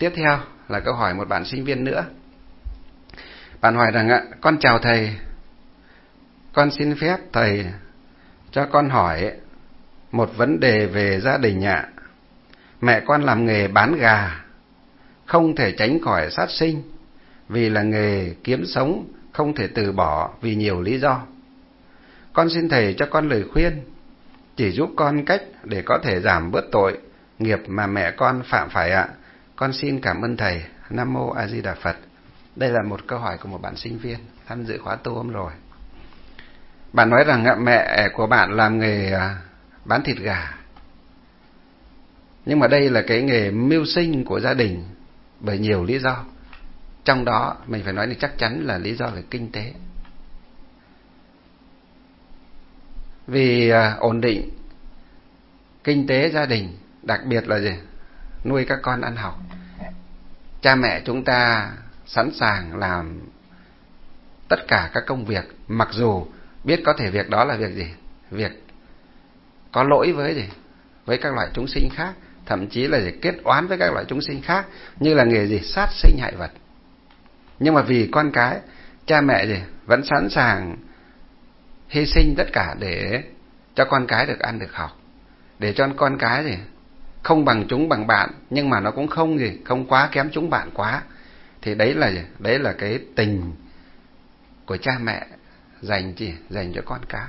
Tiếp theo là câu hỏi một bạn sinh viên nữa. Bạn hỏi rằng con chào thầy, con xin phép thầy cho con hỏi một vấn đề về gia đình ạ. Mẹ con làm nghề bán gà, không thể tránh khỏi sát sinh, vì là nghề kiếm sống, không thể từ bỏ vì nhiều lý do. Con xin thầy cho con lời khuyên, chỉ giúp con cách để có thể giảm bớt tội nghiệp mà mẹ con phạm phải ạ. Con xin cảm ơn thầy. Nam Mô A Di Đà Phật. Đây là một câu hỏi của một bạn sinh viên tham dự khóa tu hôm rồi. Bạn nói rằng mẹ của bạn làm nghề bán thịt gà, nhưng mà đây là cái nghề mưu sinh của gia đình bởi nhiều lý do. Trong đó mình phải nói là chắc chắn là lý do về kinh tế. Vì ổn định kinh tế gia đình, đặc biệt là gì? Nuôi các con ăn học. Cha mẹ chúng ta sẵn sàng làm tất cả các công việc, mặc dù biết có thể việc đó là việc gì? Việc có lỗi với gì? Với các loại chúng sinh khác, thậm chí là kết oán với các loại chúng sinh khác, như là nghề gì? Sát sinh hại vật. Nhưng mà vì con cái, cha mẹ gì? Vẫn sẵn sàng hy sinh tất cả để cho con cái được ăn được học, để cho con cái gì? Không bằng chúng bằng bạn, nhưng mà nó cũng không quá kém chúng bạn quá. Thì đấy là gì? Đấy là cái tình của cha mẹ dành cho con cái.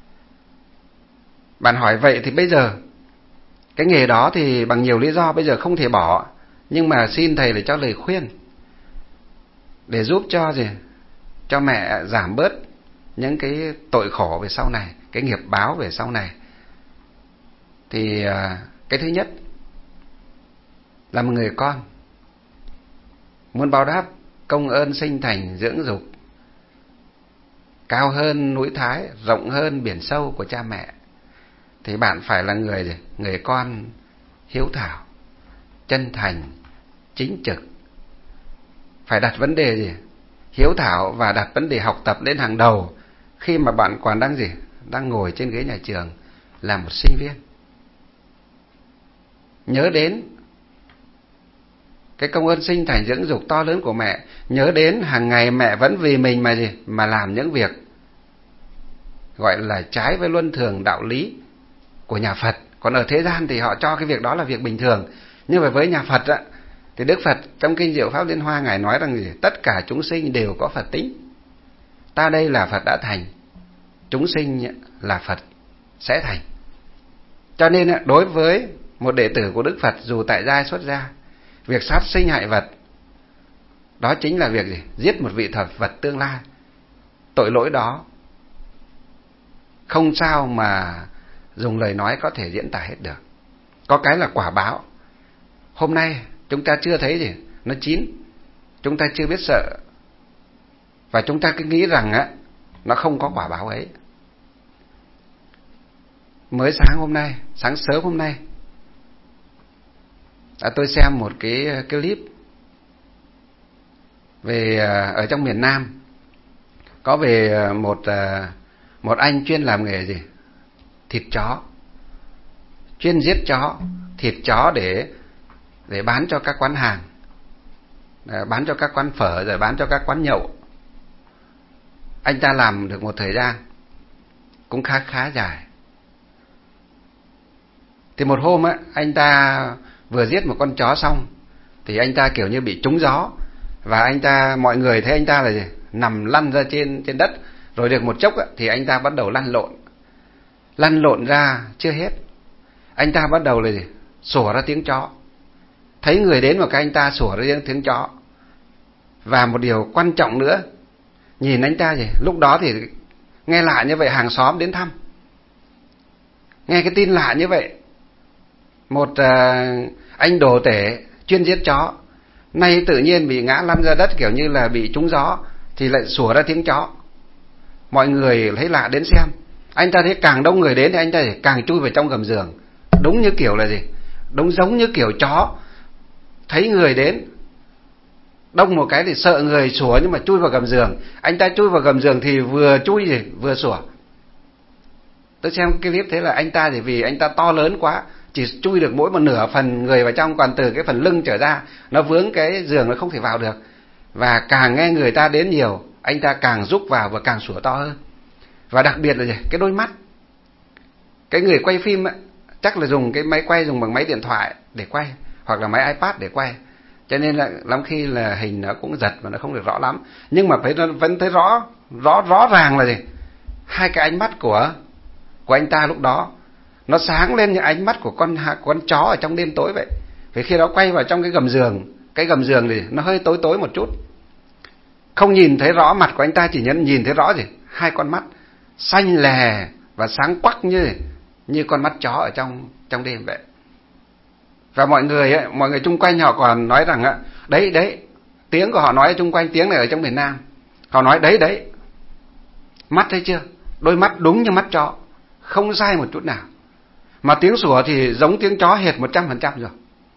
Bạn hỏi vậy thì bây giờ cái nghề đó thì bằng nhiều lý do bây giờ không thể bỏ, nhưng mà xin thầy để cho lời khuyên để giúp cho mẹ giảm bớt những cái tội khổ về sau này, cái nghiệp báo về sau này. Thì cái thứ nhất là một người con muốn báo đáp công ơn sinh thành dưỡng dục cao hơn núi Thái, rộng hơn biển sâu của cha mẹ, thì bạn phải là người con hiếu thảo, chân thành, chính trực. Phải đặt vấn đề hiếu thảo và đặt vấn đề học tập lên hàng đầu khi mà bạn còn đang ngồi trên ghế nhà trường là một sinh viên. Nhớ đến cái công ơn sinh thành dưỡng dục to lớn của mẹ, nhớ đến hàng ngày mẹ vẫn vì mình mà làm những việc gọi là trái với luân thường đạo lý của nhà Phật. Còn ở thế gian thì họ cho cái việc đó là việc bình thường, nhưng mà với nhà Phật thì Đức Phật trong kinh Diệu Pháp Liên Hoa ngài nói rằng tất cả chúng sinh đều có Phật tính. Ta đây là Phật đã thành, chúng sinh là Phật sẽ thành. Cho nên đối với một đệ tử của Đức Phật, dù tại gia xuất gia, việc sát sinh hại vật đó chính là việc giết một vị thập vật tương lai. Tội lỗi đó không sao mà dùng lời nói có thể diễn tả hết được. Có cái là quả báo. Hôm nay chúng ta chưa thấy nó chín, chúng ta chưa biết sợ, và chúng ta cứ nghĩ rằng nó không có quả báo ấy. Mới sáng sớm hôm nay tôi xem một cái clip về ở trong miền Nam, có về một anh chuyên làm nghề thịt chó, chuyên giết chó, thịt chó để bán cho các quán hàng, bán cho các quán phở, rồi bán cho các quán nhậu. Anh ta làm được một thời gian cũng khá dài. Thì một hôm anh ta vừa giết một con chó xong thì anh ta kiểu như bị trúng gió, và mọi người thấy anh ta là nằm lăn ra trên đất. Rồi được một chốc thì anh ta bắt đầu lăn lộn ra chưa hết, anh ta bắt đầu là sủa ra tiếng chó. Thấy người đến một cái anh ta sủa ra tiếng chó. Và một điều quan trọng nữa, nhìn anh ta lúc đó thì nghe lạ như vậy, hàng xóm đến thăm, nghe cái tin lạ như vậy. Một anh đồ tể chuyên giết chó nay tự nhiên bị ngã lăn ra đất kiểu như là bị trúng gió, thì lại sủa ra tiếng chó. Mọi người thấy lạ đến xem. Anh ta thấy càng đông người đến thì anh ta càng chui vào trong gầm giường. Đúng như kiểu là đúng giống như kiểu chó thấy người đến đông một cái thì sợ người sủa, nhưng mà chui vào gầm giường. Anh ta chui vào gầm giường thì vừa chui vừa sủa. Tôi xem cái clip thế là anh ta vì anh ta to lớn quá, chỉ chui được mỗi một nửa phần người vào trong, còn từ cái phần lưng trở ra nó vướng cái giường, nó không thể vào được. Và càng nghe người ta đến nhiều, anh ta càng rúc vào và càng sủa to hơn. Và đặc biệt là gì? Cái đôi mắt. Cái người quay phim ấy, chắc là dùng cái máy quay, dùng bằng máy điện thoại để quay, hoặc là máy iPad để quay, cho nên là lắm khi là hình nó cũng giật và nó không được rõ lắm. Nhưng mà nó vẫn thấy rõ ràng là gì? Hai cái ánh mắt của anh ta lúc đó nó sáng lên như ánh mắt của con chó ở trong đêm tối vậy. Vì khi đó quay vào trong cái gầm giường thì nó hơi tối tối một chút, không nhìn thấy rõ mặt của anh ta, chỉ nhìn thấy rõ gì? Hai con mắt xanh lè và sáng quắc như con mắt chó ở trong đêm vậy. Và mọi người chung quanh họ còn nói rằng đấy, tiếng của họ nói chung quanh, tiếng này ở trong miền Nam, họ nói đấy, mắt thấy chưa, đôi mắt đúng như mắt chó, không sai một chút nào, mà tiếng sủa thì giống tiếng chó hệt 100% rồi.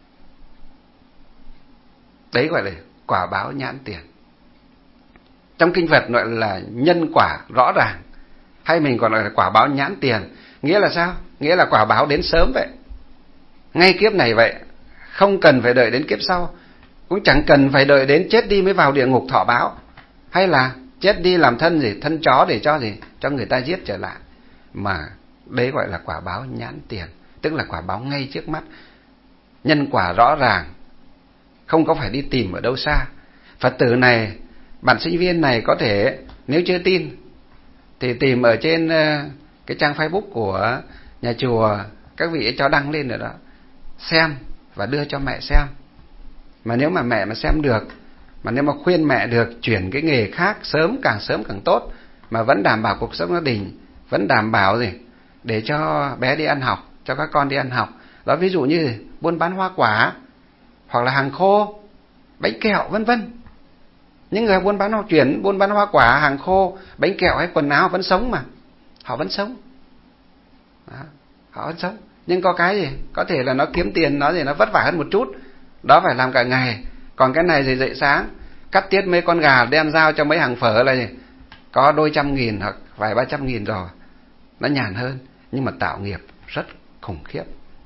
Đấy gọi là quả báo nhãn tiền. Trong kinh Phật gọi là nhân quả rõ ràng, hay mình còn gọi là quả báo nhãn tiền. Nghĩa là sao? Nghĩa là quả báo đến sớm vậy, ngay kiếp này vậy, không cần phải đợi đến kiếp sau, cũng chẳng cần phải đợi đến chết đi mới vào địa ngục thọ báo, hay là chết đi làm thân chó để cho người ta giết trở lại. Mà đấy gọi là quả báo nhãn tiền, tức là quả báo ngay trước mắt, nhân quả rõ ràng, không có phải đi tìm ở đâu xa. Phật tử này, bạn sinh viên này có thể nếu chưa tin thì tìm ở trên cái trang Facebook của nhà chùa, các vị ấy cho đăng lên rồi đó, xem và đưa cho mẹ xem. Mà nếu mà mẹ mà xem được, mà nếu mà khuyên mẹ được chuyển cái nghề khác sớm càng tốt, mà vẫn đảm bảo cuộc sống gia đình, vẫn đảm bảo để cho bé đi ăn học, cho các con đi ăn học đó. Ví dụ như buôn bán hoa quả, hoặc là hàng khô, bánh kẹo vân vân. Những người buôn bán hoa quả, hàng khô, bánh kẹo hay quần áo vẫn sống mà, họ vẫn sống đó, họ vẫn sống. Nhưng có cái gì có thể là nó kiếm tiền, nó vất vả hơn một chút, đó phải làm cả ngày. Còn cái này dậy sáng cắt tiết mấy con gà đem giao cho mấy hàng phở là có đôi 100.000 hoặc vài 300.000 rồi, nó nhàn hơn, nhưng mà tạo nghiệp rất khủng khiếp.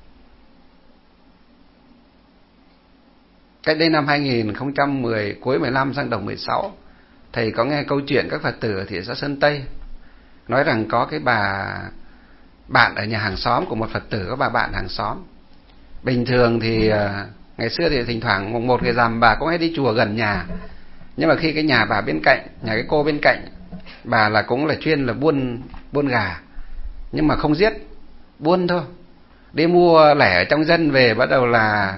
Cách đây năm 2010, cuối 15 sang đầu 16, thầy có nghe câu chuyện các Phật tử ở thị xã Sơn Tây nói rằng có cái bạn ở nhà hàng xóm của một Phật tử, có bà bạn hàng xóm. Bình thường thì ngày xưa thì thỉnh thoảng mùng 1 ngày rằm bà cũng hay đi chùa gần nhà. Nhưng mà khi cái nhà bà bên cạnh, nhà cái cô bên cạnh, bà là cũng là chuyên là buôn gà, nhưng mà không giết, buôn thôi. Đi mua lẻ ở trong dân về, bắt đầu là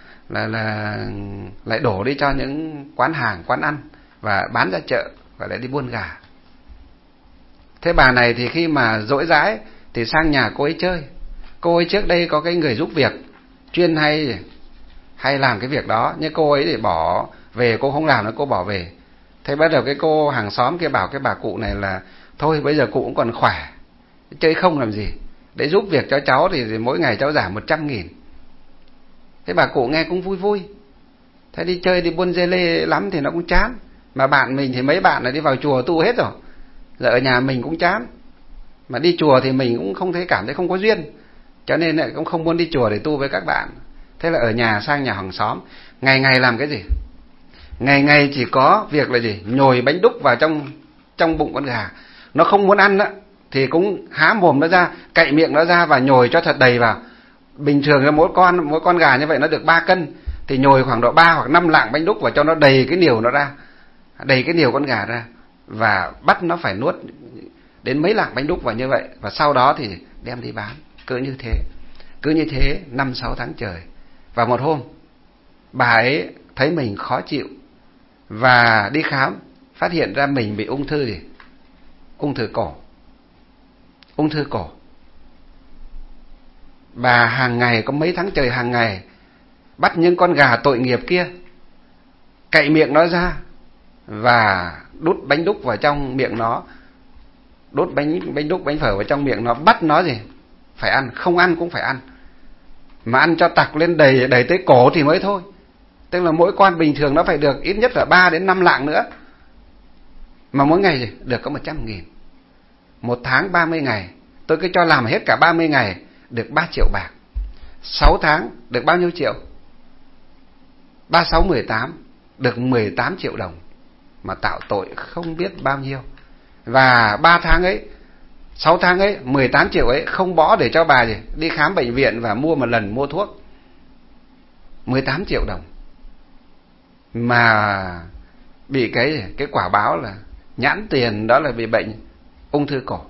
lại đổ đi cho những quán hàng, quán ăn và bán ra chợ, và lại đi buôn gà. Thế bà này thì khi mà rỗi rãi thì sang nhà cô ấy chơi. Cô ấy trước đây có cái người giúp việc chuyên hay làm cái việc đó, nhưng cô ấy thì bỏ về, cô không làm nữa, cô bỏ về. Thế bắt đầu cái cô hàng xóm kia bảo cái bà cụ này là thôi bây giờ cụ cũng còn khỏe, chơi không làm gì, để giúp việc cho cháu thì mỗi ngày cháu giảm 100.000. Thế bà cụ nghe cũng vui vui. Thế đi chơi, đi buôn dê lê lắm thì nó cũng chán. Mà bạn mình thì mấy bạn là đi vào chùa tu hết rồi, giờ ở nhà mình cũng chán. Mà đi chùa thì mình cũng không cảm thấy không có duyên, cho nên lại cũng không muốn đi chùa để tu với các bạn. Thế là ở nhà sang nhà hàng xóm, ngày làm cái gì? Ngày chỉ có việc là gì? Nhồi bánh đúc vào trong bụng con gà. Nó không muốn ăn thì cũng há mồm nó ra, cậy miệng nó ra và nhồi cho thật đầy vào. Bình thường là mỗi con gà như vậy nó được 3 cân, thì nhồi khoảng độ 3 hoặc 5 lạng bánh đúc vào cho nó đầy cái niều nó ra, đầy cái niều con gà ra, và bắt nó phải nuốt đến mấy lạng bánh đúc vào như vậy, và sau đó thì đem đi bán. Cứ như thế 5-6 tháng trời. Và một hôm bà ấy thấy mình khó chịu và đi khám, phát hiện ra mình bị ung thư cổ. Bà hàng ngày, có mấy tháng trời hàng ngày bắt những con gà tội nghiệp kia, cậy miệng nó ra và đút bánh đúc vào trong miệng nó, đút bánh đúc, bánh phở vào trong miệng nó, bắt nó phải ăn, không ăn cũng phải ăn, mà ăn cho tặc lên đầy tới cổ thì mới thôi. Tức là mỗi con bình thường nó phải được ít nhất là 3 đến 5 lạng nữa, mà mỗi ngày được có 100.000. Một tháng 30 ngày, tôi cứ cho làm hết cả 30 ngày được 3 triệu bạc. 6 tháng được bao nhiêu triệu? 36 18 được 18 triệu đồng, mà tạo tội không biết bao nhiêu. Và 3 tháng ấy, 6 tháng ấy, 18 triệu ấy không bỏ để cho bà gì đi khám bệnh viện và mua một lần mua thuốc. 18 triệu đồng mà bị cái quả báo là nhãn tiền, đó là bị bệnh ung thư cổ.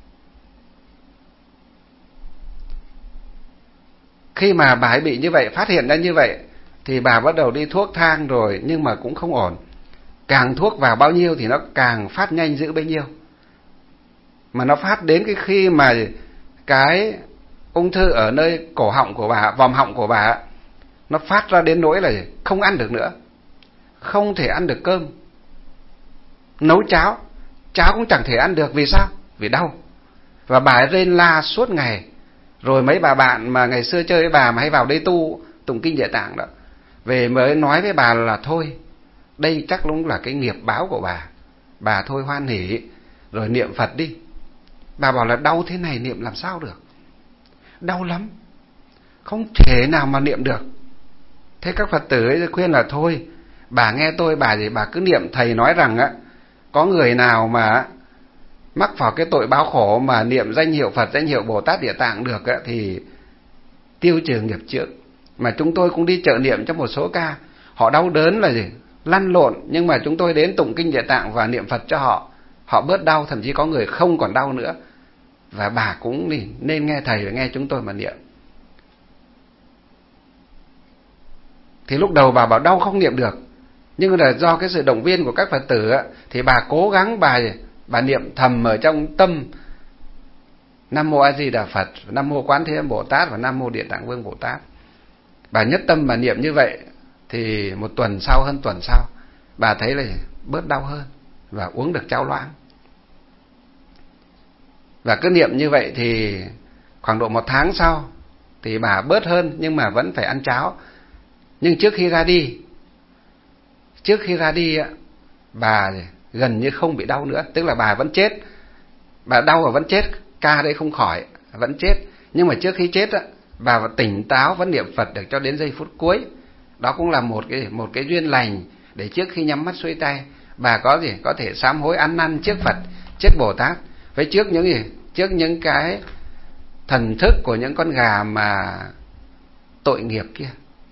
Khi mà bà ấy bị như vậy, phát hiện ra như vậy, thì bà bắt đầu đi thuốc thang rồi, nhưng mà cũng không ổn. Càng thuốc vào bao nhiêu thì nó càng phát nhanh dữ bấy nhiêu. Mà nó phát đến cái khi mà cái ung thư ở nơi cổ họng của bà, vòm họng của bà, nó phát ra đến nỗi là không ăn được nữa, không thể ăn được cơm. Nấu cháo cũng chẳng thể ăn được. Vì sao? Vì đau. Và bà ấy rên la suốt ngày. Rồi mấy bà bạn mà ngày xưa chơi với bà mà hay vào đây tụng kinh Địa Tạng đó, về mới nói với bà là thôi, đây chắc cũng là cái nghiệp báo của bà thôi hoan hỉ rồi niệm Phật đi. Bà bảo là đau thế này niệm làm sao được, đau lắm, không thể nào mà niệm được. Thế các Phật tử ấy khuyên là thôi, bà nghe tôi, bà cứ niệm. Thầy nói rằng á, có người nào mà mắc vào cái tội báo khổ mà niệm danh hiệu Phật, danh hiệu Bồ Tát Địa Tạng được á, thì tiêu trừ nghiệp trước. Mà chúng tôi cũng đi trợ niệm cho một số ca, họ đau đớn là gì, lăn lộn, nhưng mà chúng tôi đến tụng kinh Địa Tạng và niệm Phật cho họ bớt đau, thậm chí có người không còn đau nữa. Và bà cũng nên nghe thầy và nghe chúng tôi mà niệm. Thì lúc đầu bà bảo đau không niệm được, nhưng là do cái sự động viên của các Phật tử á, thì bà cố gắng bà niệm thầm ở trong tâm Nam Mô A Di Đà Phật, Nam Mô Quán Thế Âm Bồ Tát và Nam Mô Địa Tạng Vương Bồ Tát. Bà nhất tâm bà niệm như vậy, thì một tuần sau, hơn tuần sau, bà thấy là bớt đau hơn và uống được cháo loãng. Và cứ niệm như vậy thì khoảng độ 1 tháng sau thì bà bớt hơn, nhưng mà vẫn phải ăn cháo. Nhưng trước khi ra đi bà gần như không bị đau nữa. Tức là bà vẫn chết, bà đau và vẫn chết, ca đấy không khỏi, vẫn chết. Nhưng mà trước khi chết bà vẫn tỉnh táo, vẫn niệm Phật được cho đến giây phút cuối. Đó cũng là một cái duyên lành để trước khi nhắm mắt xuôi tay, bà có thể sám hối ăn năn trước Phật, trước Bồ Tát, với trước những cái thần thức của những con gà mà tội nghiệp kia,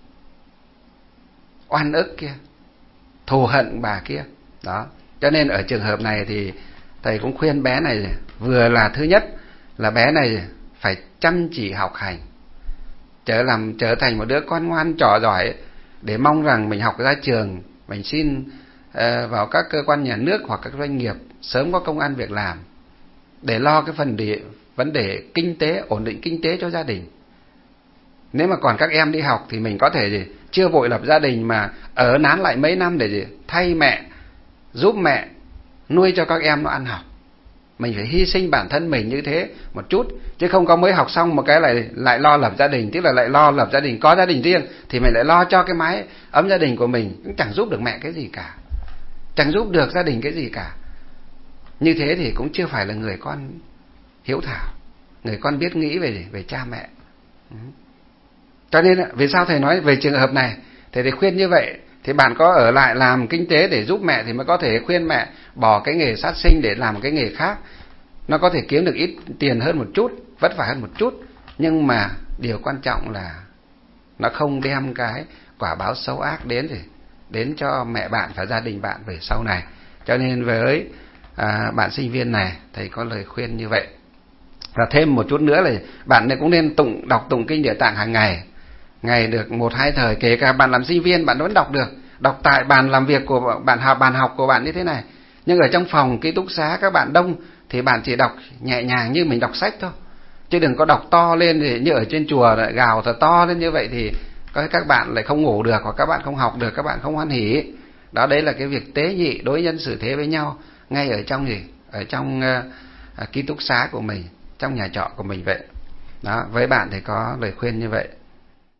oan ức kia, thù hận bà kia. Đó. Cho nên ở trường hợp này thì thầy cũng khuyên bé này, vừa là thứ nhất là bé này phải chăm chỉ học hành, trở thành một đứa con ngoan trò giỏi, để mong rằng mình học ra trường, mình xin vào các cơ quan nhà nước hoặc các doanh nghiệp sớm có công ăn việc làm, để lo cái vấn đề kinh tế, ổn định kinh tế cho gia đình. Nếu mà còn các em đi học thì mình có thể chưa vội lập gia đình, mà ở nán lại mấy năm để thay mẹ, giúp mẹ nuôi cho các em nó ăn học. Mình phải hy sinh bản thân mình như thế một chút, chứ không có mới học xong một cái lại lo lập gia đình. Tức là lại lo lập gia đình, có gia đình riêng thì mình lại lo cho cái mái ấm gia đình của mình, cũng chẳng giúp được mẹ cái gì cả, chẳng giúp được gia đình cái gì cả. Như thế thì cũng chưa phải là người con hiếu thảo, người con biết nghĩ về cha mẹ. Cho nên vì sao thầy nói về trường hợp này, thầy khuyên như vậy. Thì bạn có ở lại làm kinh tế để giúp mẹ thì mới có thể khuyên mẹ bỏ cái nghề sát sinh để làm cái nghề khác. Nó có thể kiếm được ít tiền hơn một chút, vất vả hơn một chút, nhưng mà điều quan trọng là nó không đem cái quả báo xấu ác đến cho mẹ bạn và gia đình bạn về sau này. Cho nên với bạn sinh viên này, thầy có lời khuyên như vậy. Và thêm một chút nữa là bạn cũng nên đọc tụng kinh Địa Tạng hàng ngày được 1-2 thời. Kể cả bạn làm sinh viên bạn vẫn đọc được, đọc tại bàn làm việc của bạn, bàn học của bạn như thế này. Nhưng ở trong phòng ký túc xá các bạn đông thì bạn chỉ đọc nhẹ nhàng như mình đọc sách thôi, chứ đừng có đọc to lên thì như ở trên chùa lại gào thật to lên như vậy thì các bạn lại không ngủ được, hoặc các bạn không học được, các bạn không hoan hỉ. Đó, đấy là cái việc tế nhị, đối nhân xử thế với nhau ngay ở trong ký túc xá của mình, trong nhà trọ của mình vậy. Đó, với bạn thì có lời khuyên như vậy.